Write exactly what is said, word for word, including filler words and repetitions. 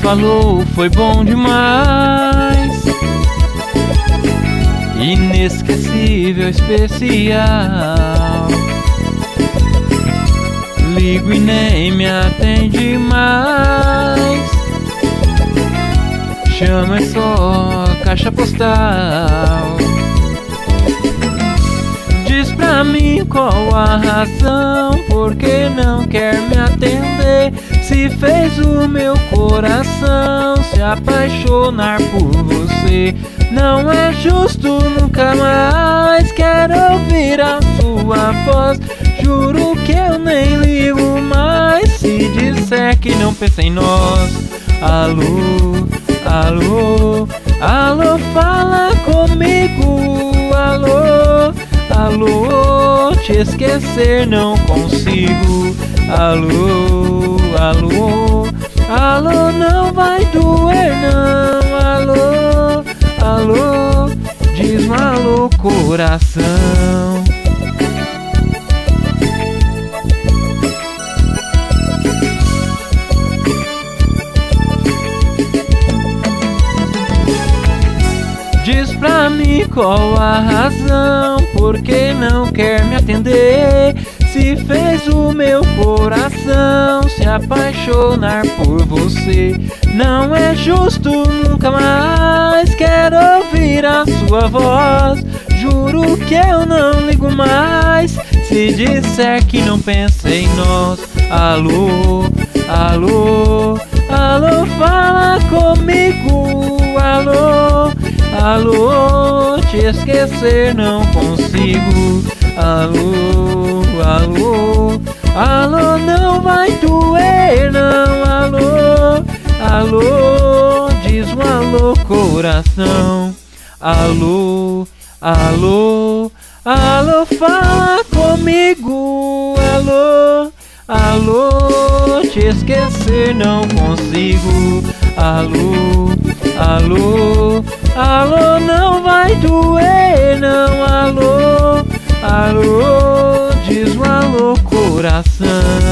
falou foi bom demais, inesquecível, especial. Ligo e nem me atende mais, chama é só caixa postal. Diz pra mim qual a razão, porque não quer me atender. Se fez o meu coração se apaixonar por você. Não é justo, nunca mais quero ouvir a sua voz. Juro que eu nem ligo mais se disser que não pensa em nós. Alô, alô, alô, fala comigo. Alô, alô, te esquecer não consigo. Alô, alô, alô, não vai doer não. Alô, alô, diz um alô, coração. Diz pra mim qual a razão, porque não quer me atender. Se fez o meu coração se apaixonar por você. Não é justo, nunca mais quero ouvir a sua voz. Juro que eu não ligo mais se disser que não pensa em nós. Alô, alô, alô, fala comigo. Alô, alô, te esquecer não consigo. Alô, alô, alô, não vai doer não. Alô, alô, diz um alô, coração. Alô, alô, alô, fala comigo. Alô, alô, te esquecer não consigo. Alô, alô, alô, não vai doer não. Alô, alô, diz um alô, coração.